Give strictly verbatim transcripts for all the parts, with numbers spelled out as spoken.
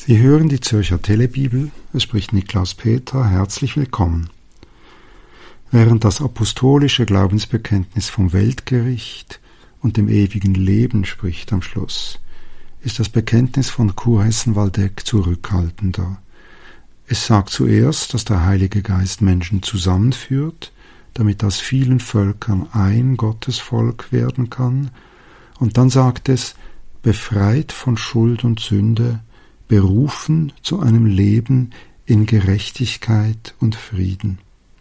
Sie hören die Zürcher Telebibel, es spricht Niklaus Peter, herzlich willkommen. Während das apostolische Glaubensbekenntnis vom Weltgericht und dem ewigen Leben spricht am Schluss, ist das Bekenntnis von Kurhessen-Waldeck zurückhaltender. Es sagt zuerst, dass der Heilige Geist Menschen zusammenführt, damit aus vielen Völkern ein Gottesvolk werden kann, und dann sagt es, befreit von Schuld und Sünde, berufen zu einem Leben in Gerechtigkeit und Frieden.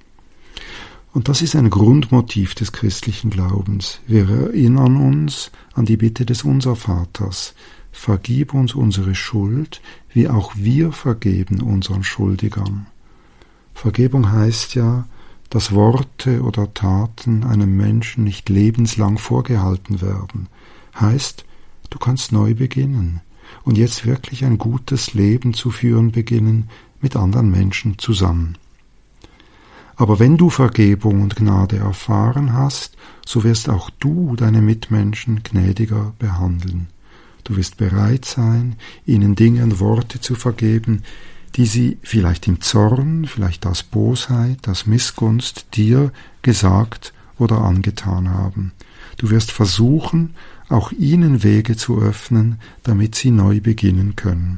Und das ist ein Grundmotiv des christlichen Glaubens. Wir erinnern uns an die Bitte des Unservaters: Vergib uns unsere Schuld, wie auch wir vergeben unseren Schuldigern. Vergebung heißt ja, dass Worte oder Taten einem Menschen nicht lebenslang vorgehalten werden. Heißt, du kannst neu beginnen und jetzt wirklich ein gutes Leben zu führen beginnen mit anderen Menschen zusammen. Aber wenn du Vergebung und Gnade erfahren hast, so wirst auch du deine Mitmenschen gnädiger behandeln. Du wirst bereit sein, ihnen Dinge und Worte zu vergeben, die sie vielleicht im Zorn, vielleicht aus Bosheit, aus Missgunst dir gesagt oder angetan haben. Du wirst versuchen, auch ihnen Wege zu öffnen, damit sie neu beginnen können.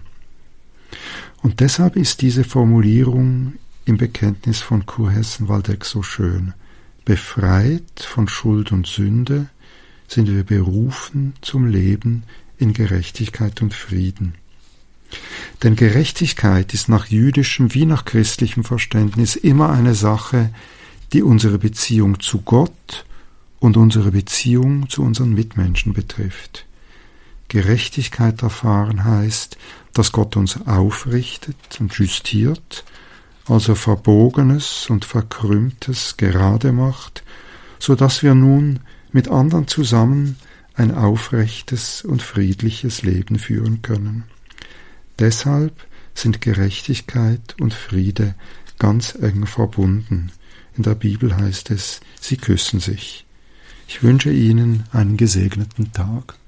Und deshalb ist diese Formulierung im Bekenntnis von Kurhessen-Waldeck so schön. Befreit von Schuld und Sünde sind wir berufen zum Leben in Gerechtigkeit und Frieden. Denn Gerechtigkeit ist nach jüdischem wie nach christlichem Verständnis immer eine Sache, die unsere Beziehung zu Gott und unsere Beziehung zu unseren Mitmenschen betrifft. Gerechtigkeit erfahren heißt, dass Gott uns aufrichtet und justiert, also Verbogenes und Verkrümmtes gerade macht, so dass wir nun mit anderen zusammen ein aufrechtes und friedliches Leben führen können. Deshalb sind Gerechtigkeit und Friede ganz eng verbunden. In der Bibel heißt es, sie küssen sich. Ich wünsche Ihnen einen gesegneten Tag.